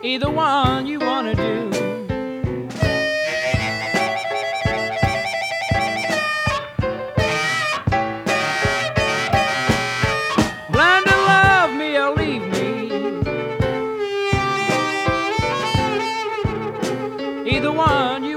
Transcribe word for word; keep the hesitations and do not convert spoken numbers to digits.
either one you wanna do. Learn to love me or leave me, either one